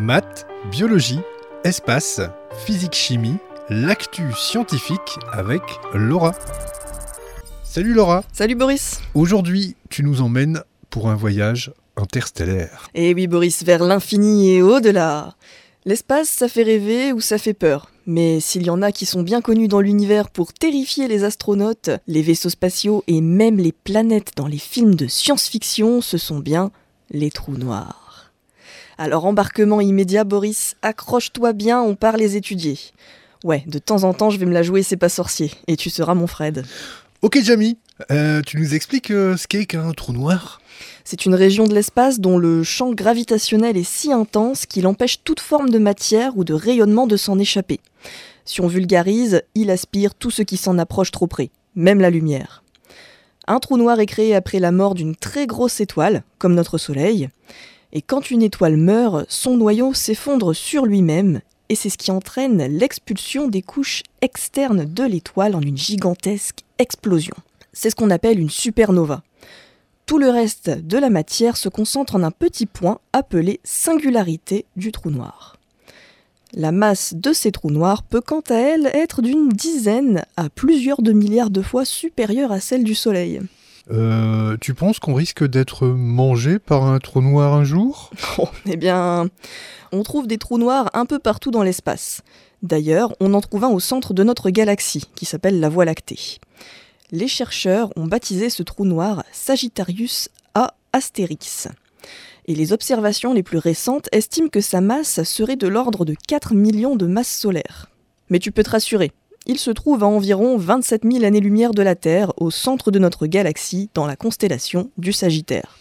Maths, biologie, espace, physique-chimie, l'actu scientifique avec Laura. Salut Laura. Salut Boris. Aujourd'hui, tu nous emmènes pour un voyage interstellaire. Eh oui Boris, vers l'infini et au-delà. L'espace, ça fait rêver ou ça fait peur. Mais s'il y en a qui sont bien connus dans l'univers pour terrifier les astronautes, les vaisseaux spatiaux et même les planètes dans les films de science-fiction, ce sont bien les trous noirs. Alors embarquement immédiat Boris, accroche-toi bien, on part les étudier. Ouais, de temps en temps je vais me la jouer c'est pas sorcier, et tu seras mon Fred. Ok Jamie, tu nous expliques ce qu'est qu'un trou noir ? C'est une région de l'espace dont le champ gravitationnel est si intense qu'il empêche toute forme de matière ou de rayonnement de s'en échapper. Si on vulgarise, il aspire tout ce qui s'en approche trop près, même la lumière. Un trou noir est créé après la mort d'une très grosse étoile, comme notre Soleil. Et quand une étoile meurt, son noyau s'effondre sur lui-même, et c'est ce qui entraîne l'expulsion des couches externes de l'étoile en une gigantesque explosion. C'est ce qu'on appelle une supernova. Tout le reste de la matière se concentre en un petit point appelé singularité du trou noir. La masse de ces trous noirs peut quant à elle être d'une dizaine à plusieurs de milliards de fois supérieure à celle du Soleil. Tu penses qu'on risque d'être mangé par un trou noir un jour ? Eh bien, on trouve des trous noirs un peu partout dans l'espace. D'ailleurs, on en trouve un au centre de notre galaxie, qui s'appelle la Voie lactée. Les chercheurs ont baptisé ce trou noir Sagittarius A Asterix. Et les observations les plus récentes estiment que sa masse serait de l'ordre de 4 millions de masses solaires. Mais tu peux te rassurer, il se trouve à environ 27 000 années-lumière de la Terre, au centre de notre galaxie, dans la constellation du Sagittaire.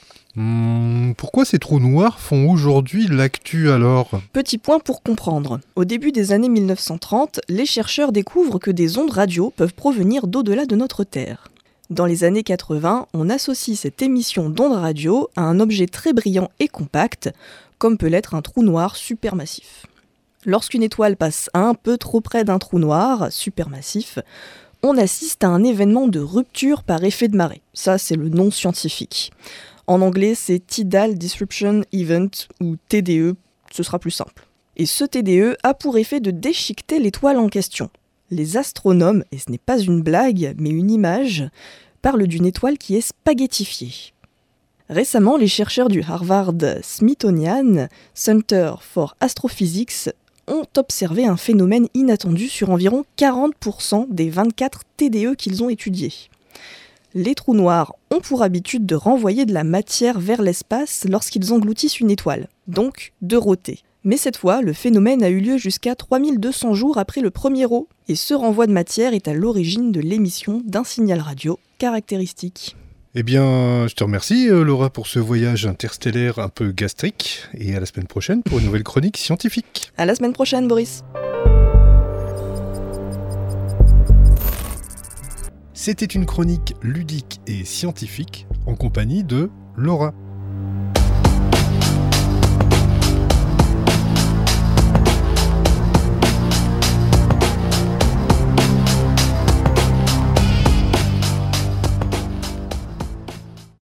Pourquoi ces trous noirs font aujourd'hui l'actu alors ? Petit point pour comprendre. Au début des années 1930, les chercheurs découvrent que des ondes radio peuvent provenir d'au-delà de notre Terre. Dans les années 80, on associe cette émission d'ondes radio à un objet très brillant et compact, comme peut l'être un trou noir supermassif. Lorsqu'une étoile passe un peu trop près d'un trou noir supermassif, on assiste à un événement de rupture par effet de marée. Ça, c'est le nom scientifique. En anglais, c'est Tidal Disruption Event, ou TDE, ce sera plus simple. Et ce TDE a pour effet de déchiqueter l'étoile en question. Les astronomes, et ce n'est pas une blague, mais une image, parlent d'une étoile qui est spaghettifiée. Récemment, les chercheurs du Harvard Smithsonian Center for Astrophysics ont observé un phénomène inattendu sur environ 40% des 24 TDE qu'ils ont étudiés. Les trous noirs ont pour habitude de renvoyer de la matière vers l'espace lorsqu'ils engloutissent une étoile, donc de roter. Mais cette fois, le phénomène a eu lieu jusqu'à 3200 jours après le premier rot, et ce renvoi de matière est à l'origine de l'émission d'un signal radio caractéristique. Eh bien, je te remercie Laura pour ce voyage interstellaire un peu gastrique, et à la semaine prochaine pour une nouvelle chronique scientifique. À la semaine prochaine Boris. C'était une chronique ludique et scientifique en compagnie de Laura.